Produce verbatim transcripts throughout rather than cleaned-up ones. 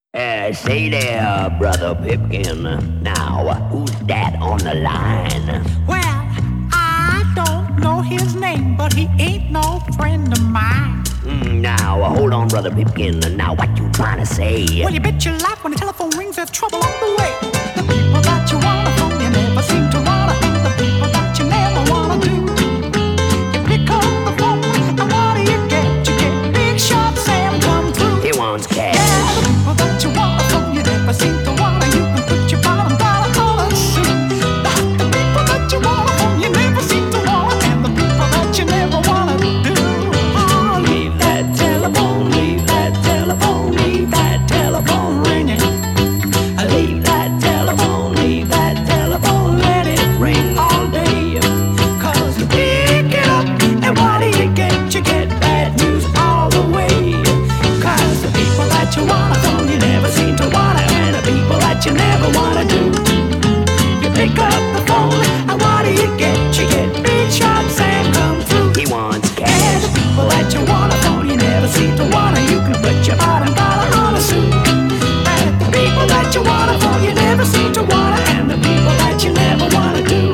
Uh, say there, Brother Pipkin. Now, who's that on the line? Well, I don't know his name, but he ain't no friend of mine. Mm, now, uh, hold on, Brother Pipkin. Now, what you trying to say? Well, you bet your life when the telephone rings, there's trouble on the way. The people that you wanna phone, you never seem to wanna, and the people that you never wanna do. You pick up the phone, and what do you get? You get big shot Sam come through. He wants cash. Yeah, the people that you wanna phone, you never seem to wanna. You can put your bottom dollar on a suit. The, the people that you wanna phone, you never seem to wanna, and the people that you never wanna do. Oh, leave that telephone, leave that telephone, leave that telephone ringing. Leave that telephone, leave that telephone, let it ring all day. Cause you pick it up, and what do you get? You get bad news all the way. Cause the people that you wanna phone, you never seem to wanna, and the people that you never wanna do. You pick up the phone, and what do you get? You get big shot Sam come through. He wants And cash. the people that you wanna phone, you never seem to wanna. You can put your bottom dollar on a suit. And the people that you wanna phone, you never seem to wanna, and the people that you never wanna do.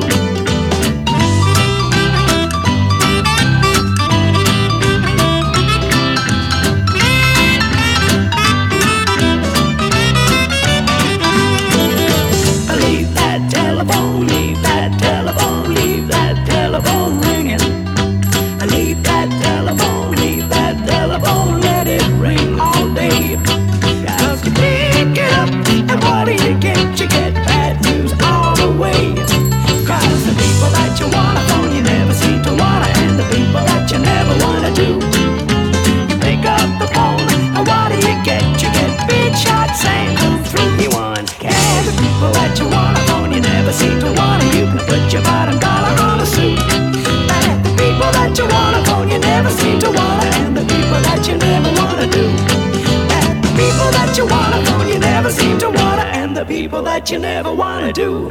Leave that telephone, leave that telephone, leave that telephone ringing. Leave that telephone, leave that telephone, let it ring all day. Cause you pick it up, and what do you get? You get bad news all the way. Cause the people that you wanna phone, you never seem to wanna, and the people that you never wanna do. You pick up the phone, and what do you get? You get big shot Sam come through. He wants And cash. the people that you wanna phone, you never seem to wanna. You can put your bottom dollar on a suit. And the people that you wanna phone, you never seem to wanna, and the people that you never wanna do. And the people that you wanna phone, you never seem to wanna, and the people that you never wanna do.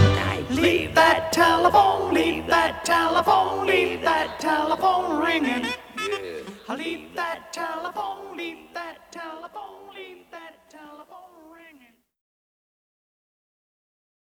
Leave that telephone, leave that telephone, leave that telephone ringing.